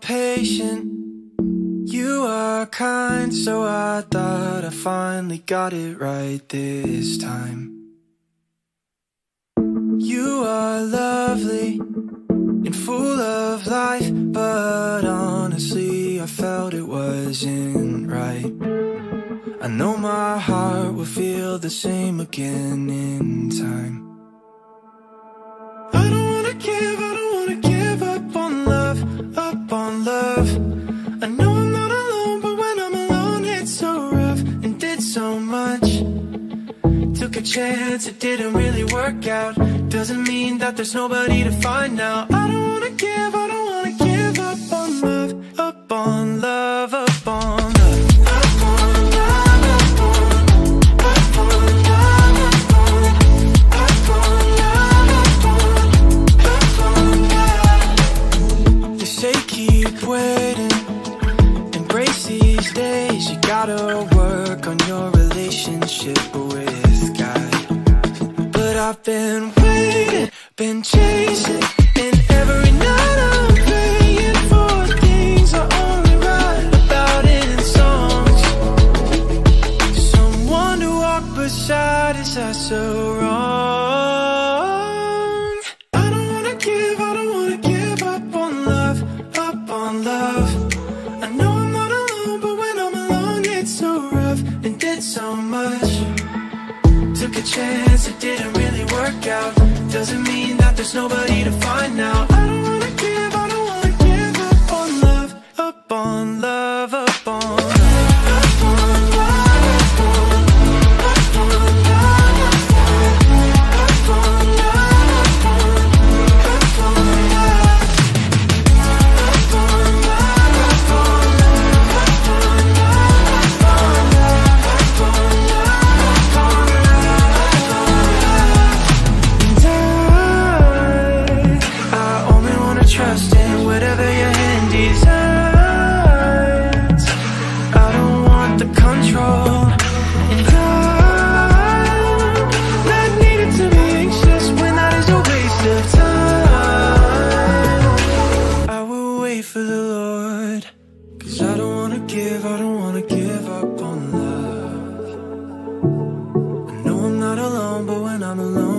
patient, you are kind, so I thought I finally got it right this time. You are lovely and full of life, but honestly I felt it wasn't right. I know my heart will feel the same again in time. I don't wanna give up on love, up on love. I know I'm not alone, but when I'm alone it's so rough and did so much. Took a chance, it didn't really work out. Doesn't mean that there's nobody to find now. I don't wanna give up on love, up on love, up on love. Keep waiting, embrace these days. You gotta work on your relationship with God. But I've been waiting, been chasing, and every night I'm praying for things I only write about in songs. Someone to walk beside, is that so wrong? I don't wanna give up on love, up on love. I know I'm not alone, but when I'm alone it's so rough and did so much. Took a chance, it didn't really work out. Doesn't mean that there's nobody to find now. I don't wanna give up on love, up on love, up on love. Trust in whatever your hand designs. I don't want the control, and I'm not needed to be anxious when that is a waste of time. I will wait for the Lord, 'cause I don't wanna give up on love. I know I'm not alone, but when I'm alone